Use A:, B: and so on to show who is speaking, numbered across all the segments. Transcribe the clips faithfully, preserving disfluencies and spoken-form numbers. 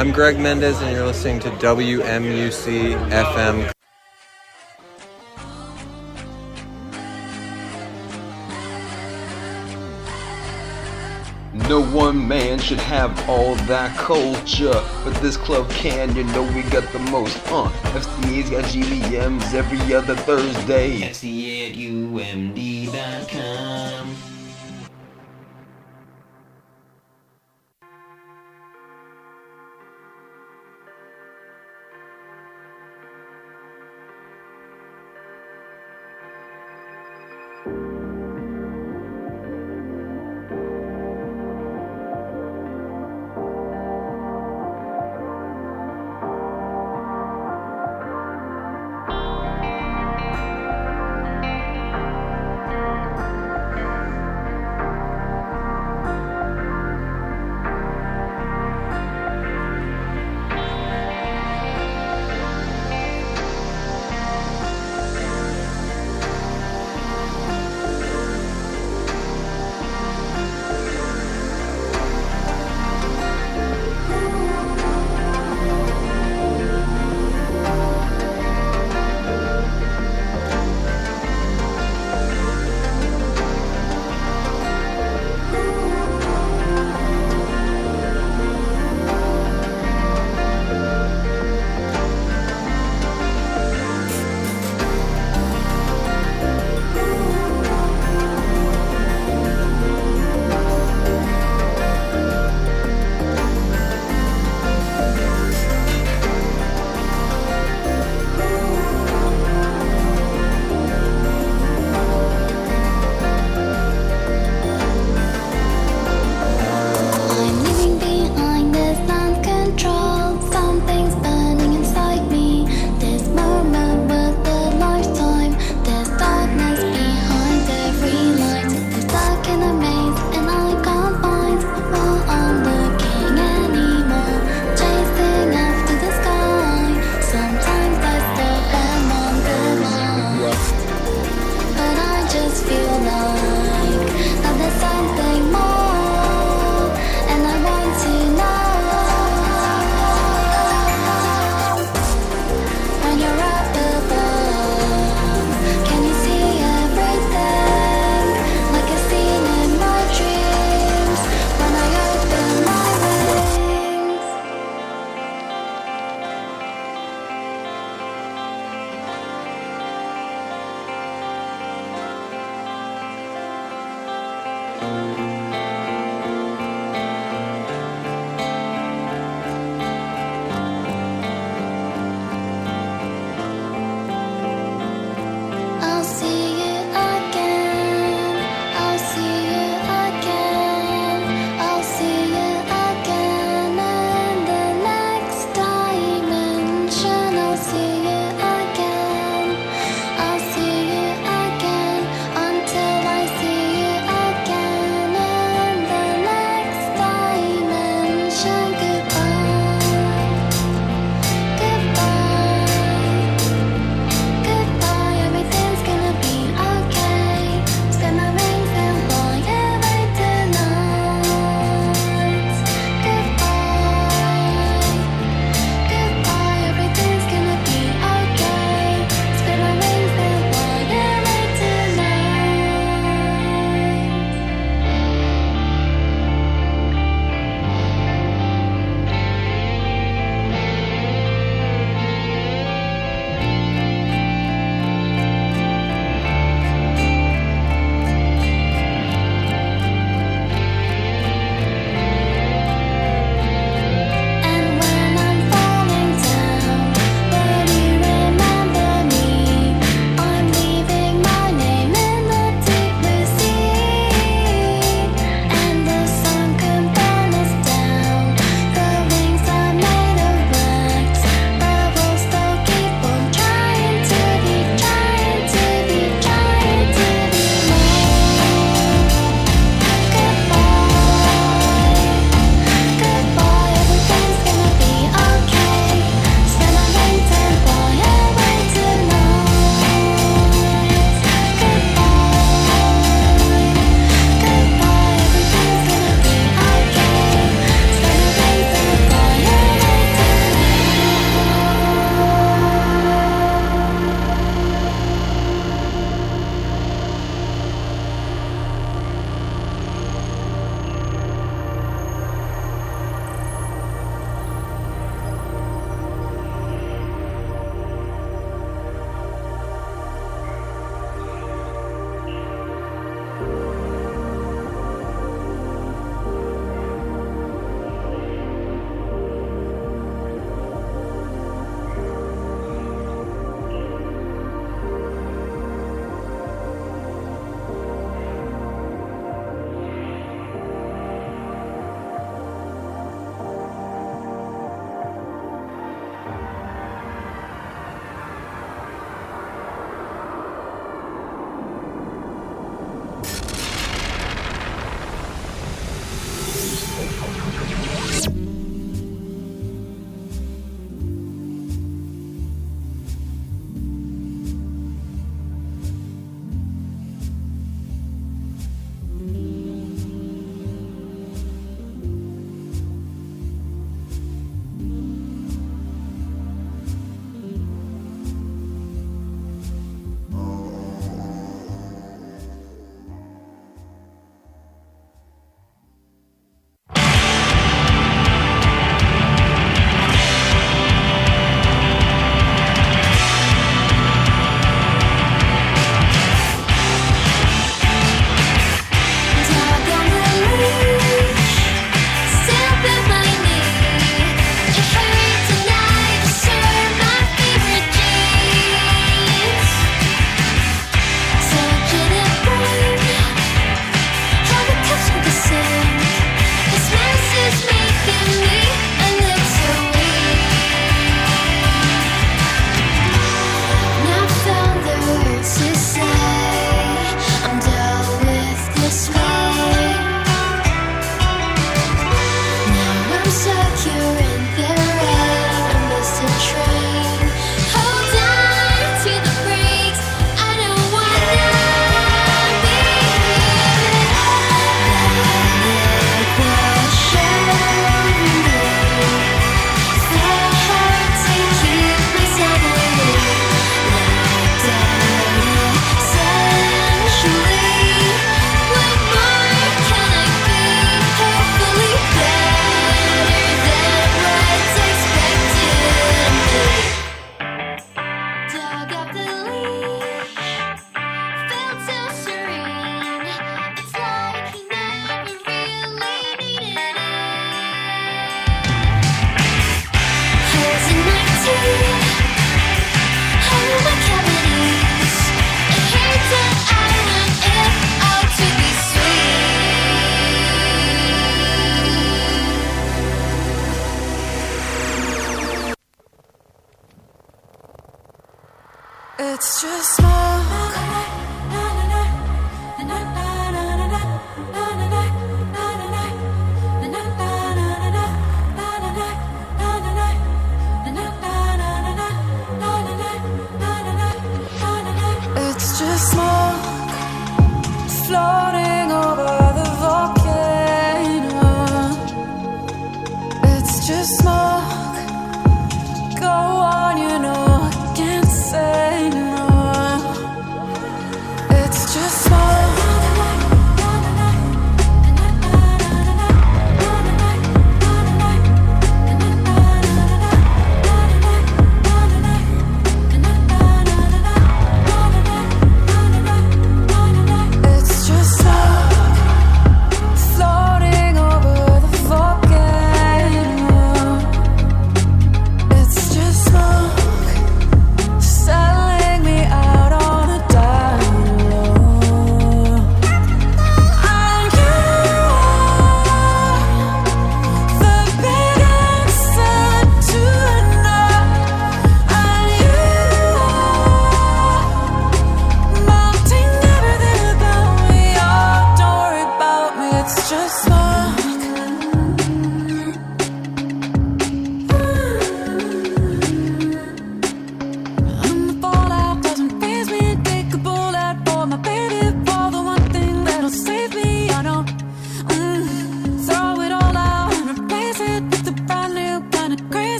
A: I'm Greg Mendez, and you're listening to W M U C F M.
B: No one man should have all that culture, but this club can, you know we got the most. Uh, F C A's got G V Ms every other Thursday.
C: F C A at U M D dot com.
D: It's just smoke. It's just smoke floating over the volcano. It's just smoke. Go on, you know I can't say no.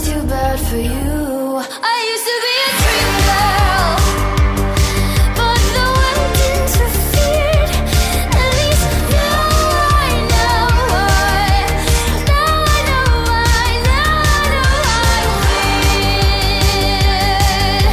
D: too bad for you. I used to be a dream girl, but the wind interfered. At least now I know why. Now I know why. Now I know I win.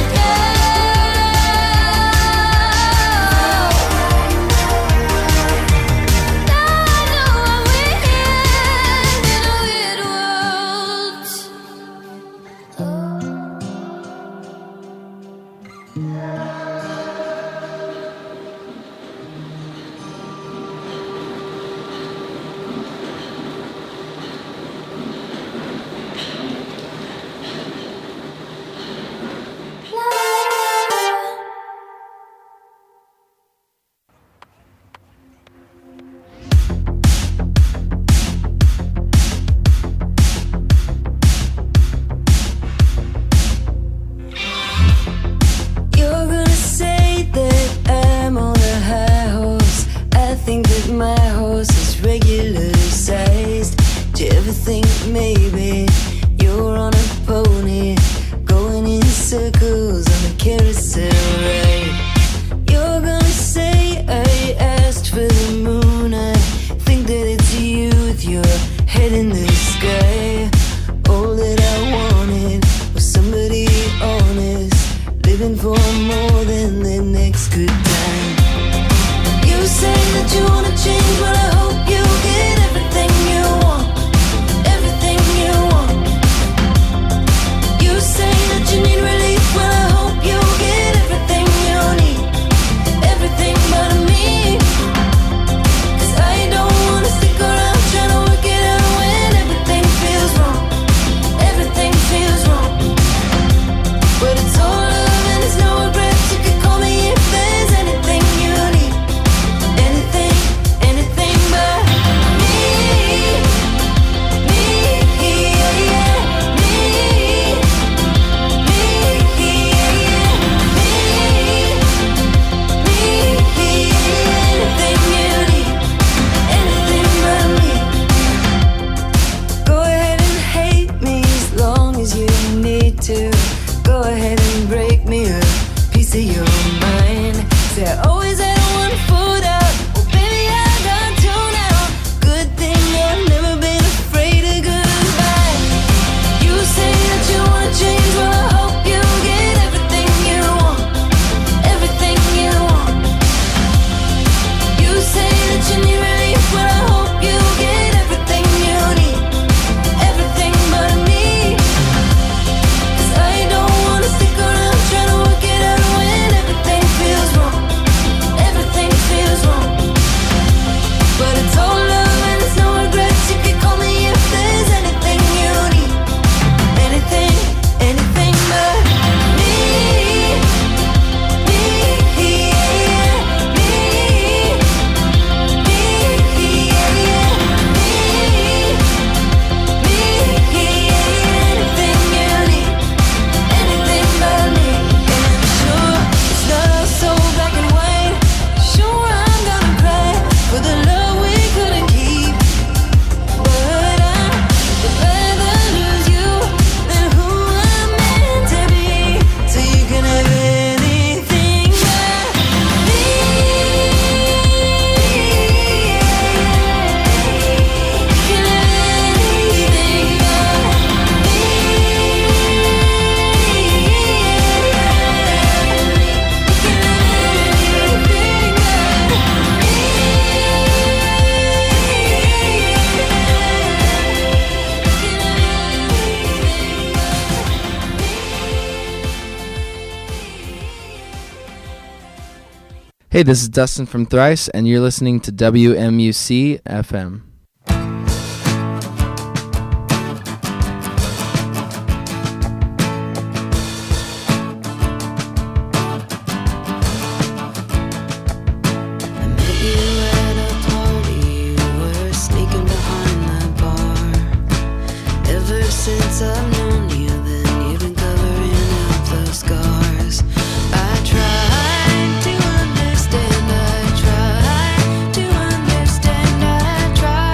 D: You're gonna say that I'm on a high horse. I think that my horse is regular sized. Do you ever think maybe you're on a pony, going in circles on a carousel ride? You're gonna say I asked for the moon. I think that it's you with your head in the sky. All that I wanted was somebody honest, living for more than the next good time. You say that you wanna change, but I hope you get everything you want. Everything you want. You say that you need relief, well I hope you get everything you need. Everything but me. 'Cause I don't wanna stick around trying to work it out when everything feels wrong. Everything feels wrong. But it's all love and it's no regrets. You can call me if there's anything you need. Anything, anything but me. Me, yeah, yeah. Me, me, yeah, yeah. Me, me, yeah. Anything you need. Anything but me. Go ahead and hate me as long as you need to. Go ahead and break me a piece of your mind. Say I always had one foot out. Well, baby, I got two now. Good thing I've never been afraid of goodbye. You say that you wanna change, well I hope you get everything you want. Everything you want. You say that you need relief, well I hope you get everything you need. Everything but me. 'Cause I don't wanna stick around trying to work it out when everything feels wrong. Everything feels wrong. But it's all love and it's no regrets. You can call me if there's anything you need. Anything, anything but me. Me, yeah, me. Me, yeah, yeah. Me, me, yeah. Anything you need. Anything but me. And I'm sure it's not all so black and white. Sure I'm gonna cry for the love we couldn't keep. But I'd rather lose you than who I'm meant to be. So you can have anything but me. You can have anything but me.
E: Hey, this is Dustin from Thrice, and you're listening to W M U C F M.
D: Since I've known you, then you've been covering up those scars. I tried to understand, I tried to understand, I tried.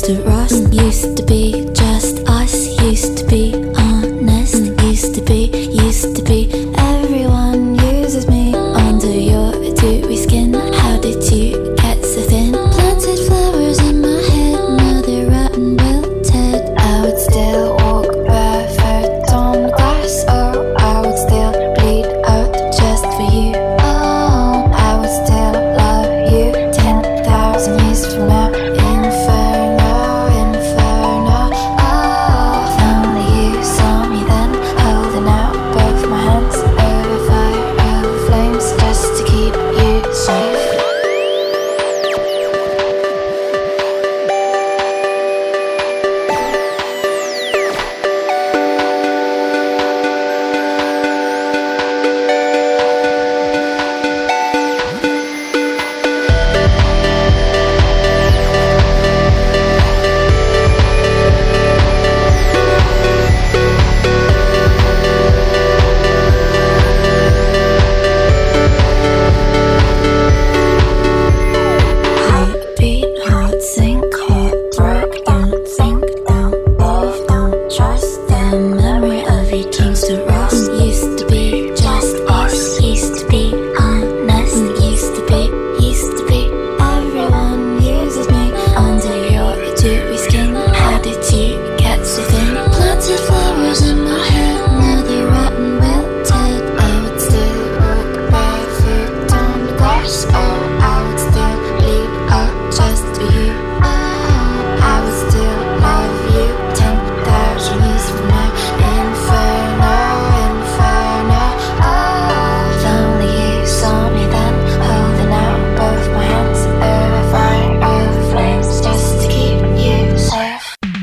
D: kings to rust. Used to be just us, used to be honest. Used to be, used to be, everyone uses me. Under your dewy skin, how did you get so thin? Planted flowers in my head, now they're rotten, wilted. I would still walk barefoot on the grass. Oh, I would still bleed out just for you. Oh, I would still love you ten thousand years from now. Inferno, inferno. Oh, if only you saw me then, holding out both my hands over fire, over flames, just to keep you safe. Heartbeat, heart sink, heart broke. Don't think, don't love, don't trust the memory of your kings to rust. Used to be just us, used to be honest. Used to be, used to be, everyone uses me. Under your dewy skin, how did you get so thin? Planted flowers in my head, now they're rotten, wilted. I would still walk barefoot on the grass. Oh, I would still bleed out just for you. Oh, I would still love you ten thousand years from now. Inferno, inferno. Oh, if only you saw me then, holding out both my hands over fire, over flames, just to keep you safe.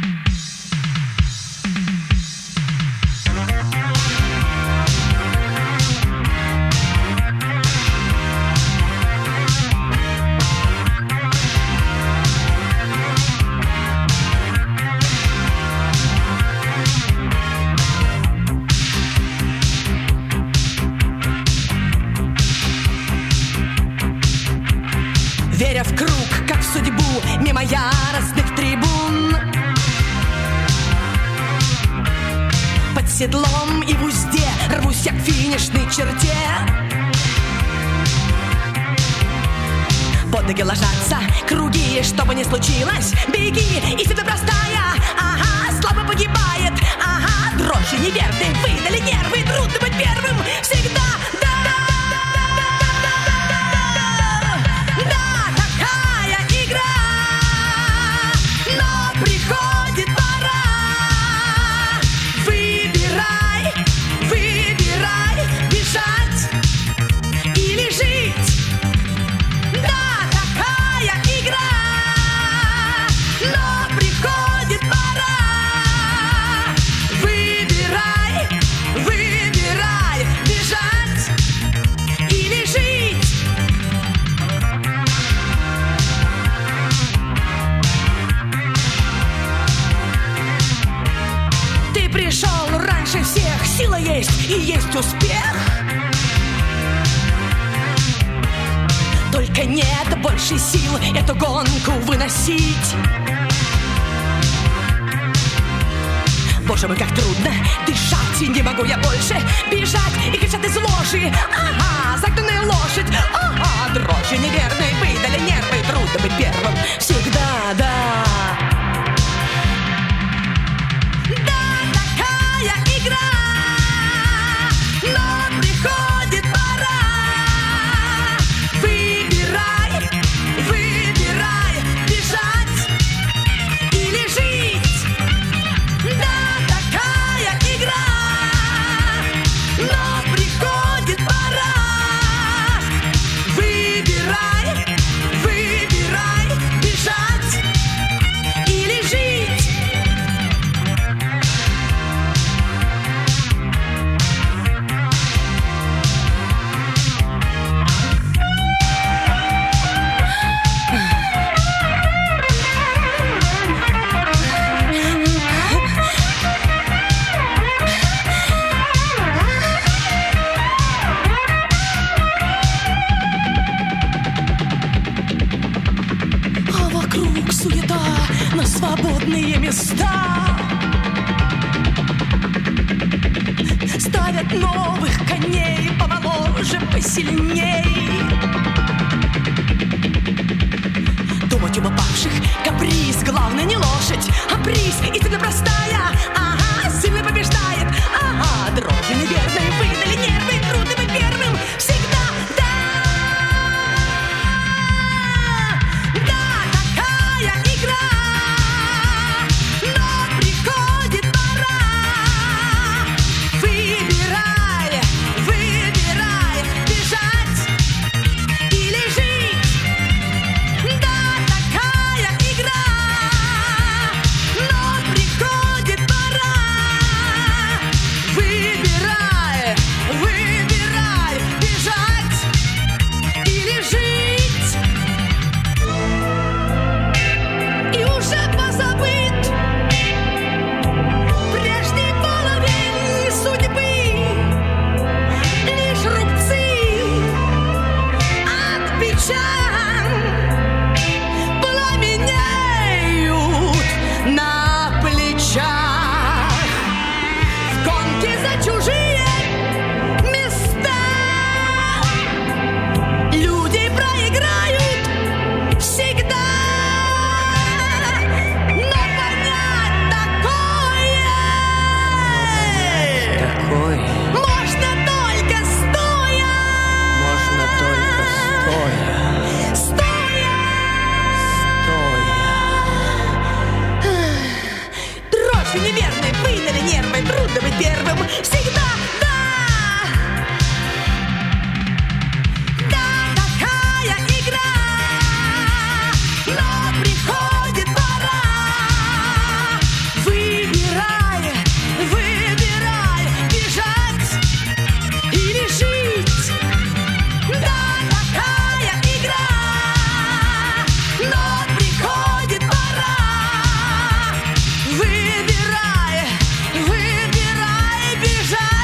F: Веря в круг, как в судьбу, мимо яростных трибун. Под седлом и в узде рвусь я к финишной черте. Под ноги ложатся круги, что бы ни случилось, беги, истина простая, ага, слабо погибает, ага, дрожи неверны, выдали нервы, трудно быть первым, всегда, да. Да, такая игра, но приходит пора. Выбирай, выбирай, бежать или жить. Да, такая игра, но приходит пора. Выбирай, выбирай, бежать или жить. Ты пришел раньше всех, сила есть и есть успех. Только нет больше сил эту гонку выносить. Боже мой, как трудно дышать, и не могу я больше бежать. И кричат из ложи, ага, загнанная лошадь, ага, дрожи неверной, выдали нервы, трудно быть первым, всегда, да. Да, такая игра, но приходит пора. Выбирай, выбирай, бежать или жить. Да, такая игра, но приходит пора. Выбирай, выбирай, бежать на свободные места. Ставят новых коней помоложе, посильней. Думать об упавших каприз, главное не лошадь, а приз. Истина простая, ага, сильный побеждает. Ага, дрожи неверные выдали нервы, трудно быть первым всегда. Да, да, такая игра, но приходит пора. Выбирай, выбирай, бежать или жить. Да, такая игра, но приходит пора. Выбирай, выбирай, бежать или жить. И уже позабыт прежний половин судьбы. Лишь рубцы от печаль пламенеют на плечах. В гонке за чужие места люди проиграют всегда. Но понять такое
E: Такой
F: можно только стоя.
E: можно только стоя,
F: Стоя.
E: стоя.
F: Дрожь неверной выдали нервы, трудно быть первым всегда. Да, да, такая игра, но приходит пора. Выбирай, выбирай, бежать или жить. Да, такая игра, но приходит пора. Выбирай, выбирай, бежать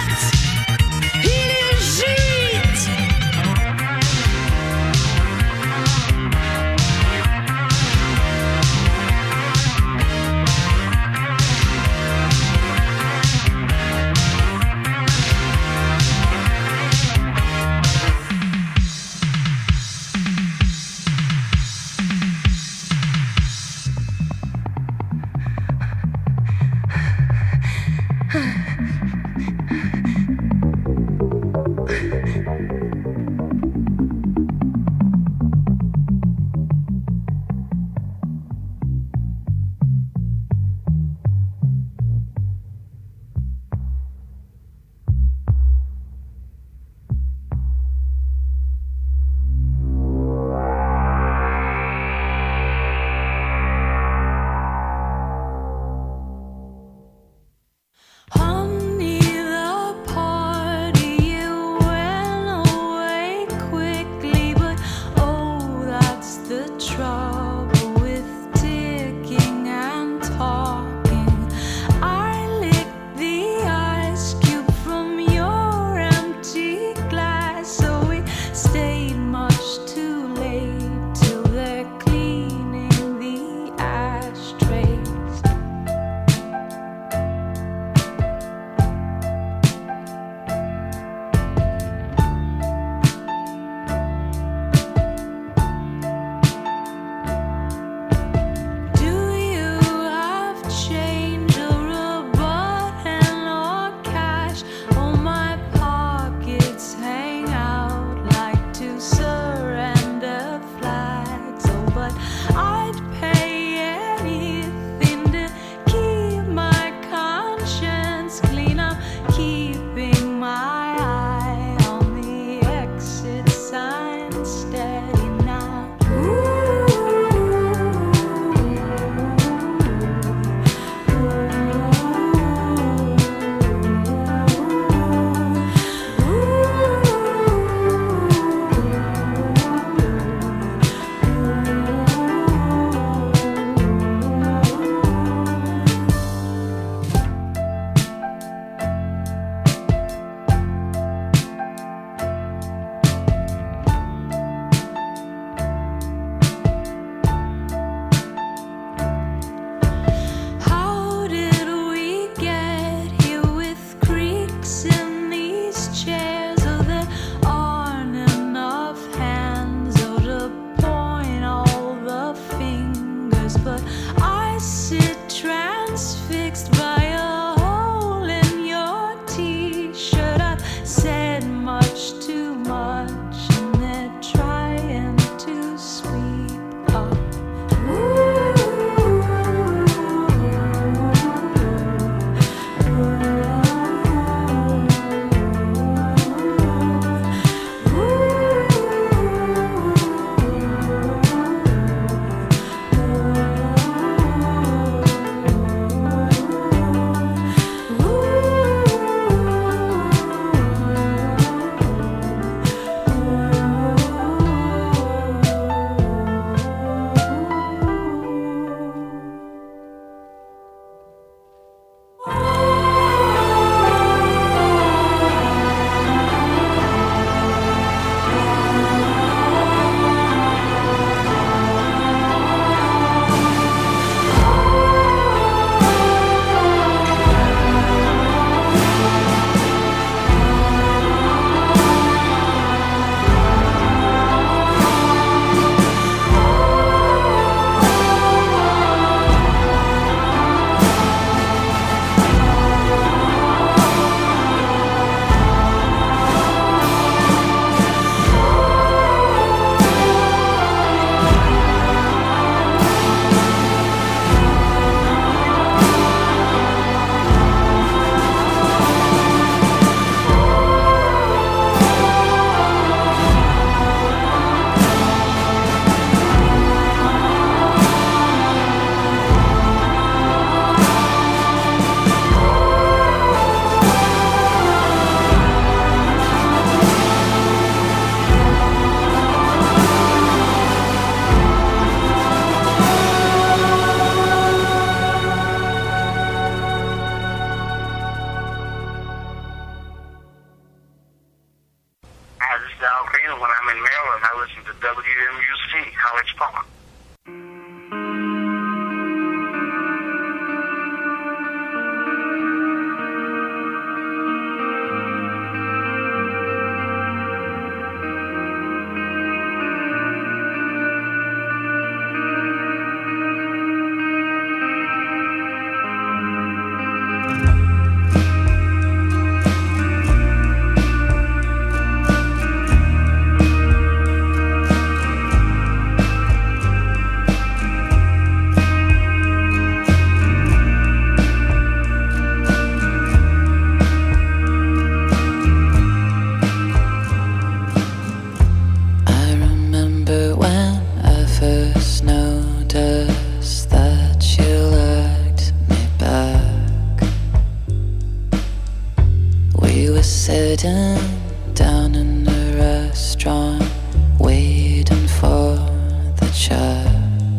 D: sitting down in the restaurant, waiting for the check.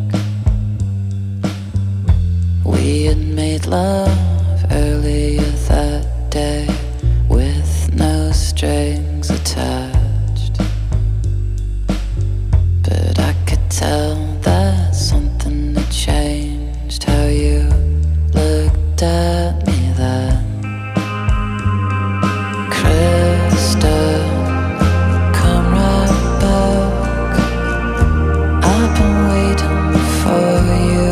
D: We had made love earlier that day with no strings attached, but I could tell that something had changed. How you looked at me then. Krista, come right back. I've been waiting for you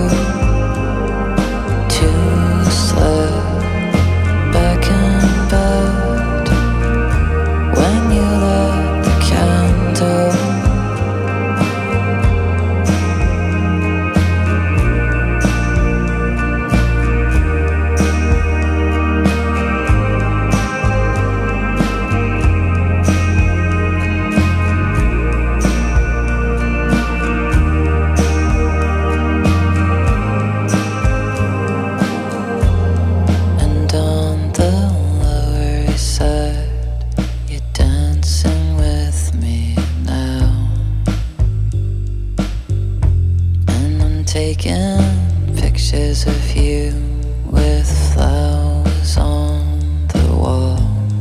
D: to slip back in bed when you lit the candle. And on the Lower East Side, you're dancing with me now. And I'm taking pictures of you with flowers on the wall.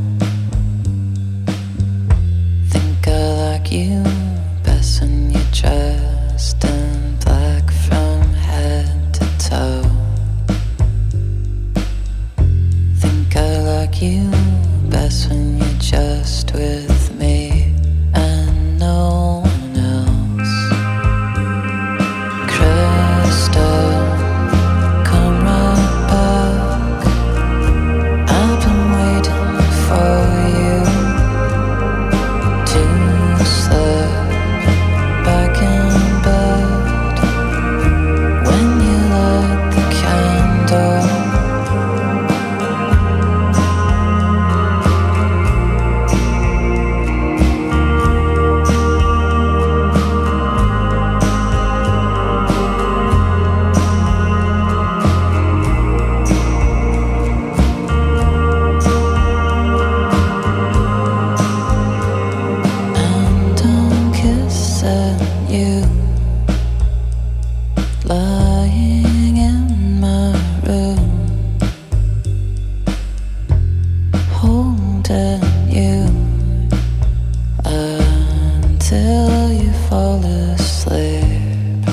D: Think I like you best when you're dressed in black from head to toe. Think I like you best when you're just with me and no one else. Krista, come right back. I've been waiting for you to slip back in bed when you lit the candle. And I'm kissing you, lying in my room, holding you until you fall asleep.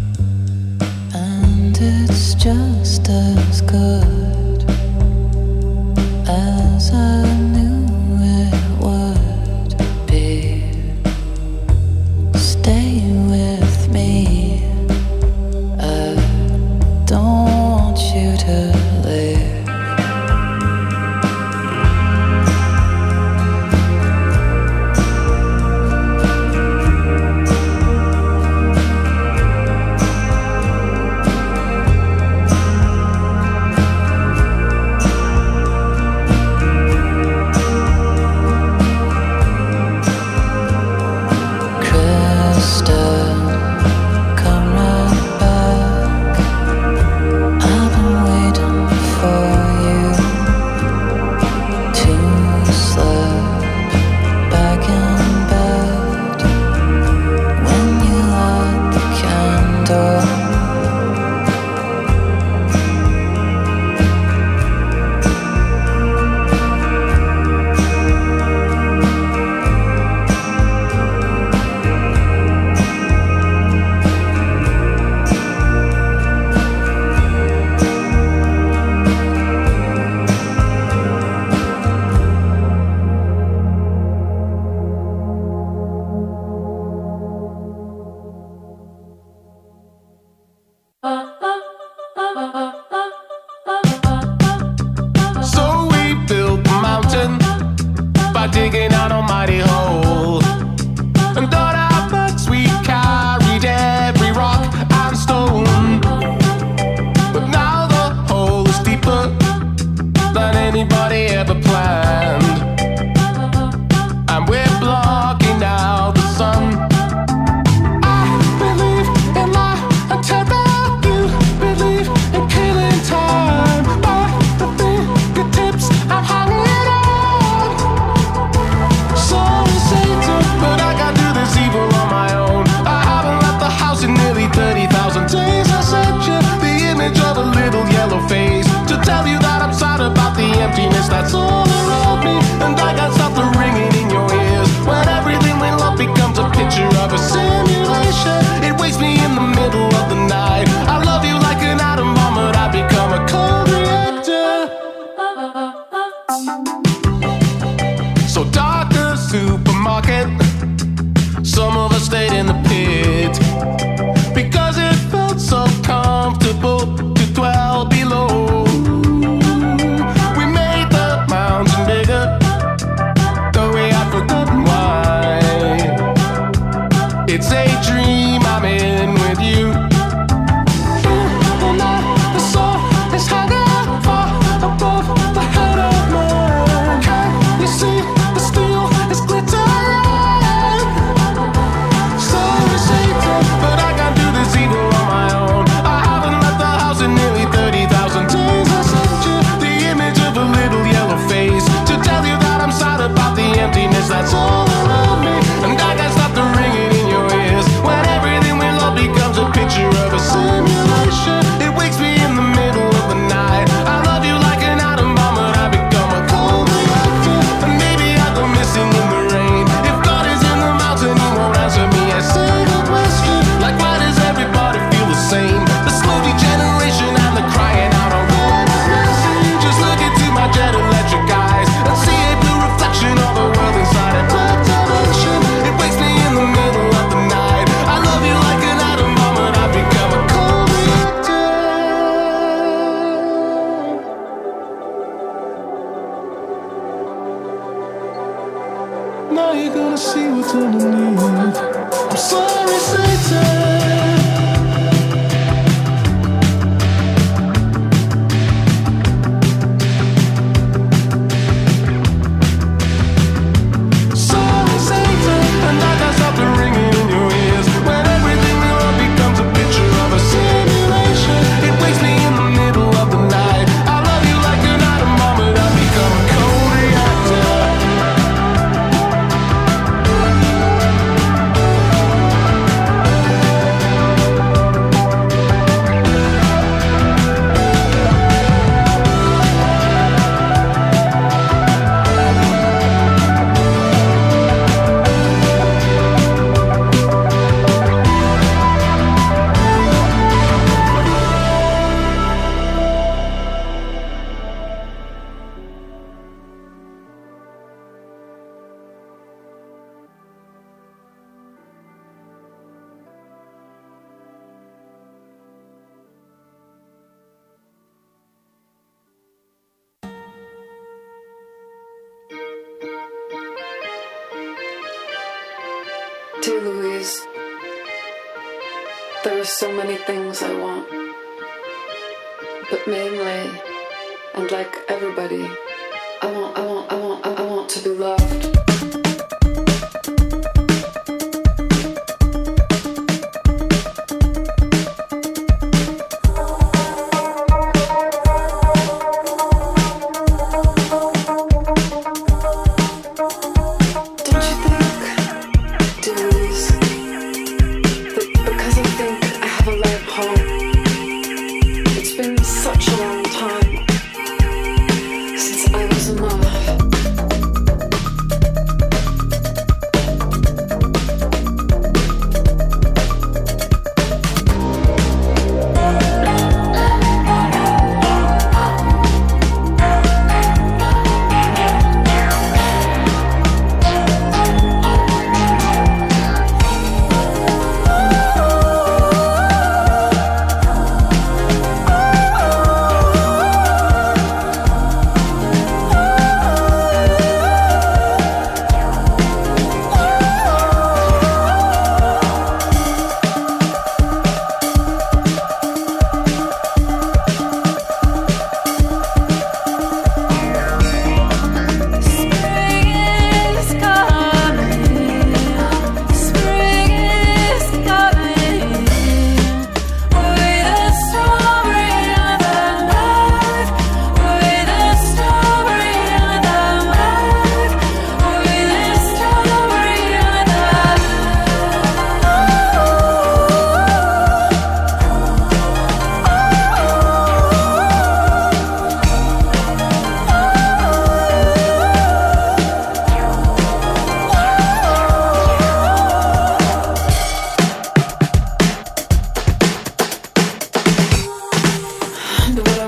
D: And it's just as good as I knew it would be. Stay with me, I don't want you to leave. Krista, come right back. I've been waiting for
G: that's all around me. And I can't stop the ringing in your ears when everything we love becomes a picture of a simulation. It wakes me in the middle of the night. I love you like an atom bomb, but I become a cold reactor. So doctor, supermarket, some of us stayed in the pit because it felt so comfortable to dwell below. We made the mountain bigger, though we had forgotten why. It's a dream I'm in with you. And I, the soul is hanging far above the head of man. Can you see the steel is glittering? Sorry, Satan, but I can't do this evil on my own. I haven't left the house in nearly thirty thousand days. I sent you the image of a little yellow face to tell you that I'm sad about the emptiness that's all around me. And I can't stop the ringing in your ears when everything we love becomes a picture of a simulation. It wakes me in the middle of the night. I love you like an atom bomb, but I become a cold reactor. And maybe I go missing in the rain. If God is in the mountain, he won't answer me a single question. Like, why does everybody feel the same? The slow degeneration and the crying out of mercy. Just look into my jet electric eyes and see a blue reflection of the world inside a black dimension. It wakes me in the middle of the night. I love you like an atom bomb, and I become a cold reactor. Now you're gonna see what's underneath. I'm sorry, Satan. Sorry, Satan, and I can't stop the ringing in your ears when everything we love becomes a picture of a simulation. It wakes me in the middle of the night. I love you like an atom bomb, but I become a cold reactor.
H: Dear Louise, there are so many things I want, but mainly, and like everybody, I want, I want, I want, I want to be loved.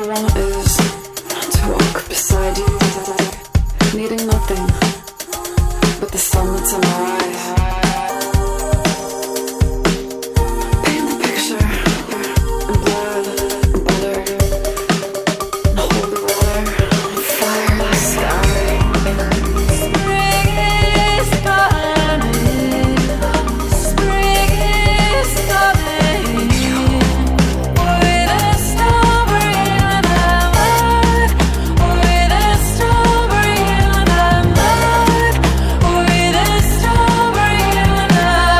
H: I want is to walk beside you, needing nothing but the sun that's in our eyes. Paint the picture in blood and butter, and holy water, and fire in the sky. Spring is coming, spring is coming, with a strawberry in the mud, with a strawberry in the mud, with a strawberry in the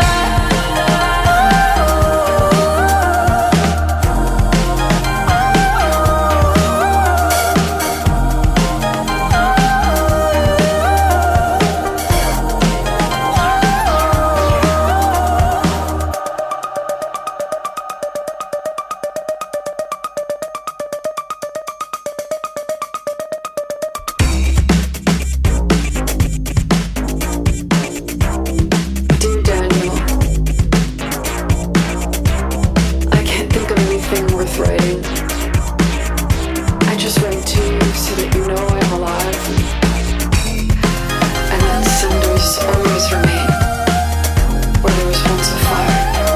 H: Dear Daniel, I can't think of anything worth writing. I just write to you so that you know I'm alive, and that cinders always remain where there was once a fire.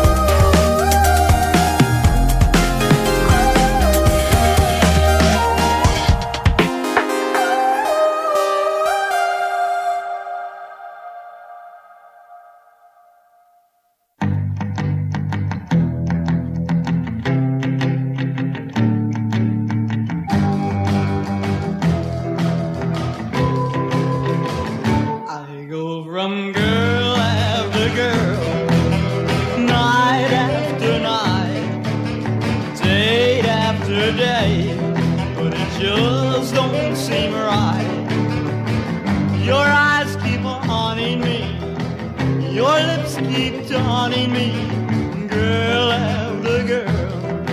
I: I go from girl after girl, night after night, day after day, but it just don't seem right. Your eyes keep haunting me, your lips keep taunting me, girl after girl.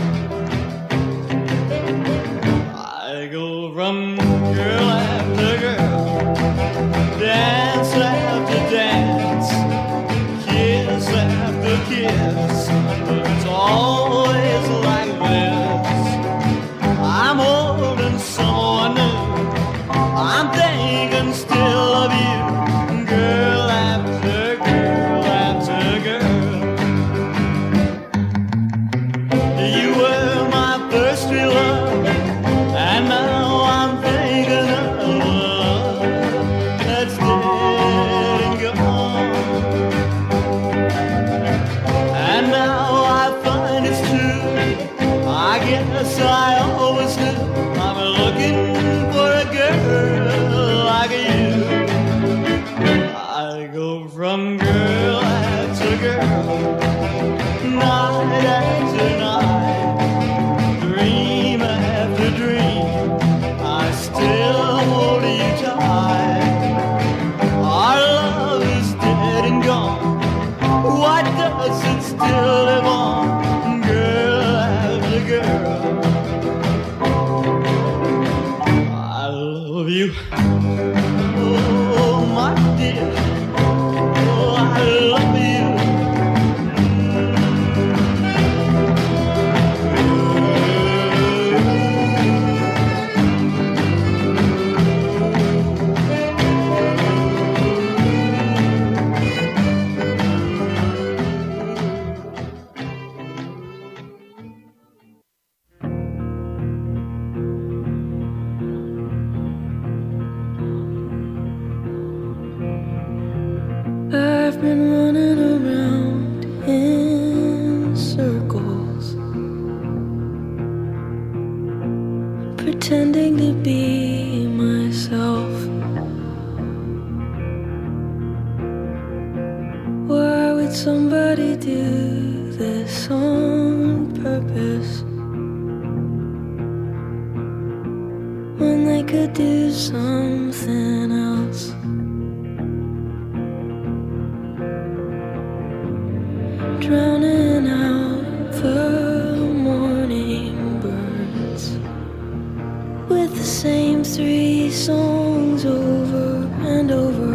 I: I go from girl after girl, dance after dance, kiss after kiss, but it's always like this. I'm holding someone new, I'm thinking still of you, girl after girl after girl. You were my first real love, and now I'm thinking of love that's dead and gone. And now I find it's true, I guess I always knew, I'm looking for a girl like you. I go from girl after girl, night after night, dream after dream, I still hold you tight. Our love is dead and gone, why does it still live on, girl after girl? I love you, oh my dear, oh I love you.
D: I've been running around in circles, pretending to be myself. Why would somebody do this on purpose when they could do something else? Drowning out the morning birds with the same three songs over and over.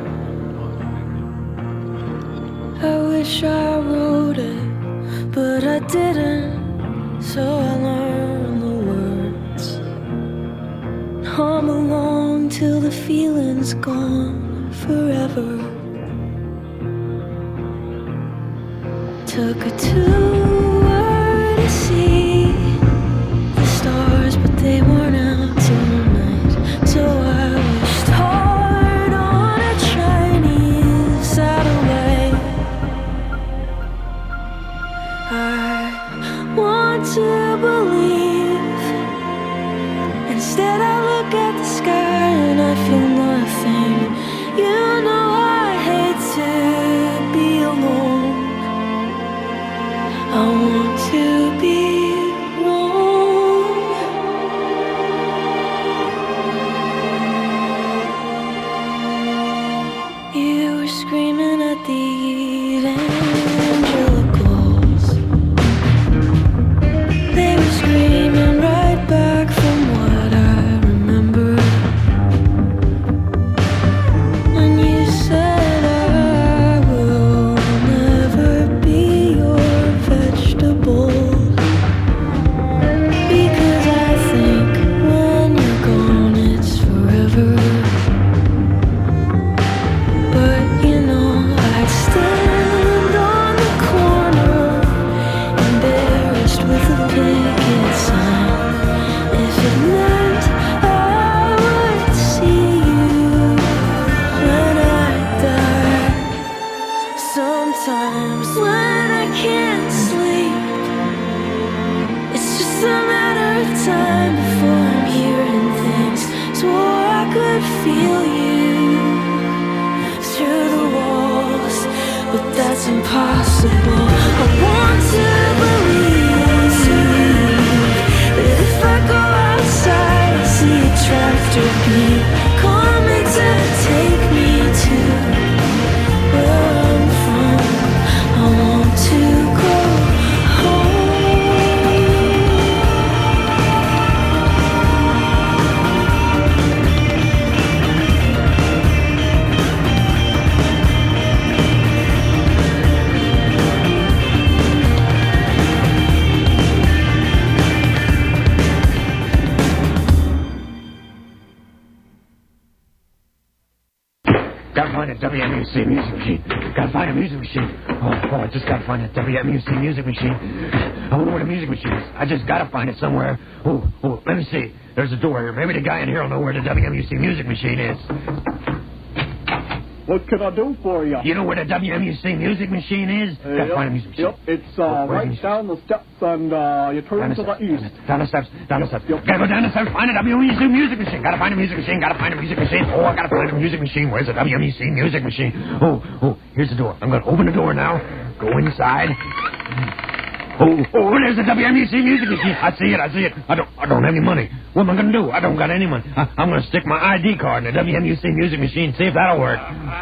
D: I wish I wrote it, but I didn't, so I learned the words. come along till the feeling's gone forever. Took a tour to see the stars, but they weren't out tonight. So I wished hard on a Chinese satellite. I want to believe. Instead I look at the sky and I feel nothing. You know I hate to be alone. I want to be wrong. You were screaming at the evangelicals. They were screaming right back from what I remember. And you said I will never be your vegetable. Because I think when you're gone it's forever. But you know I'd stand on the corner, embarrassed with a picket sign, if it meant I would see you when I die. Sometimes when I can't sleep, it's just a matter of time before I'm hearing things. Swore I could feel you through the walls, but that's impossible. I want to believe that if I go outside, I see a tractor beam coming to take me to where I'm from. I want to go home.
J: Gotta find a W M U C music machine. Gotta find a music machine. Oh, oh, I just gotta find a W M U C music machine. I wonder where the music machine is. I just gotta find it somewhere. Oh, oh, let me see. There's a door here. Maybe the guy in here will know where the W M U C music machine is.
K: What can I do for you?
J: You know where the W M U C music machine is?
K: Uh,
J: Gotta
K: yep,
J: find a music machine.
K: Yep, it's uh,
J: Oh, where's
K: right
J: the-
K: down the steps, and uh, you turn
J: Down the
K: to the
J: steps,
K: east.
J: Down the steps, down the steps. Gotta go down the steps, find a W M U C music machine. Gotta find a music machine, gotta find a music machine. Oh, I gotta find a music machine. Where's the W M U C music machine? Oh, oh, here's the door. I'm gonna open the door now. Go inside. Oh, oh, there's the W M U C music machine. I see it, I see it. I don't, I don't have any money. What am I gonna do? I don't got any money. I, I'm gonna stick my I D card in the W M U C music machine, see if that'll work.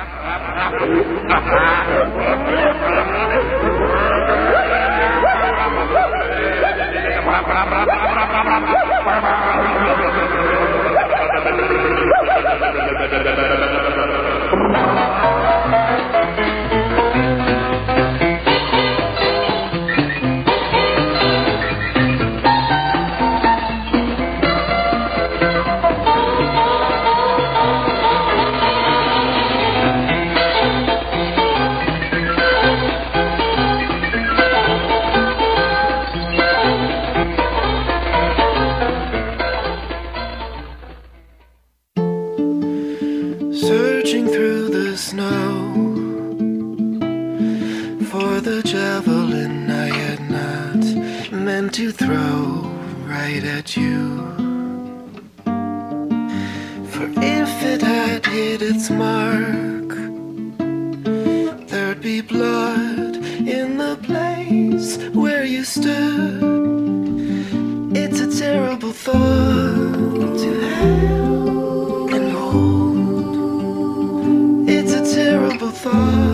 L: Searching through the snow for the javelin I had not meant to throw right at you. For if it had hit its mark, there'd be blood in the place where you stood. It's a terrible thought to have and hold. It's a terrible thought.